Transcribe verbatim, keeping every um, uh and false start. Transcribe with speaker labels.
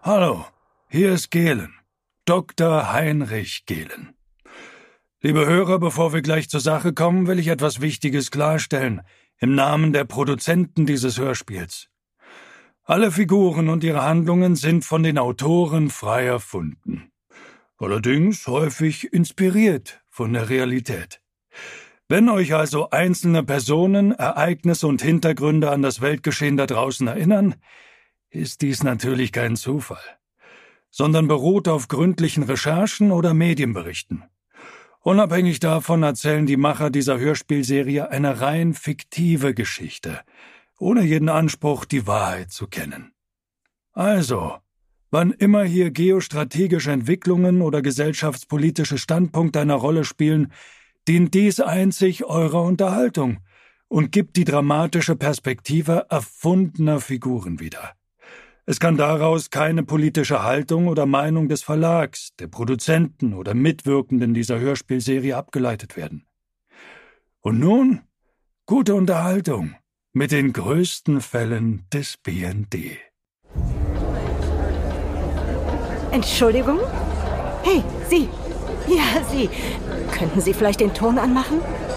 Speaker 1: Hallo, hier ist Gehlen, Doktor Heinrich Gehlen. Liebe Hörer, bevor wir gleich zur Sache kommen, will ich etwas Wichtiges klarstellen, im Namen der Produzenten dieses Hörspiels. Alle Figuren und ihre Handlungen sind von den Autoren frei erfunden. Allerdings häufig inspiriert von der Realität. Wenn euch also einzelne Personen, Ereignisse und Hintergründe an das Weltgeschehen da draußen erinnern, ist dies natürlich kein Zufall, sondern beruht auf gründlichen Recherchen oder Medienberichten. Unabhängig davon erzählen die Macher dieser Hörspielserie eine rein fiktive Geschichte, ohne jeden Anspruch, die Wahrheit zu kennen. Also, wann immer hier geostrategische Entwicklungen oder gesellschaftspolitische Standpunkte eine Rolle spielen, dient dies einzig eurer Unterhaltung und gibt die dramatische Perspektive erfundener Figuren wieder. Es kann daraus keine politische Haltung oder Meinung des Verlags, der Produzenten oder Mitwirkenden dieser Hörspielserie abgeleitet werden. Und nun gute Unterhaltung mit den größten Fällen des B N D.
Speaker 2: Entschuldigung? Hey, Sie! Ja, Sie! Könnten Sie vielleicht den Ton anmachen?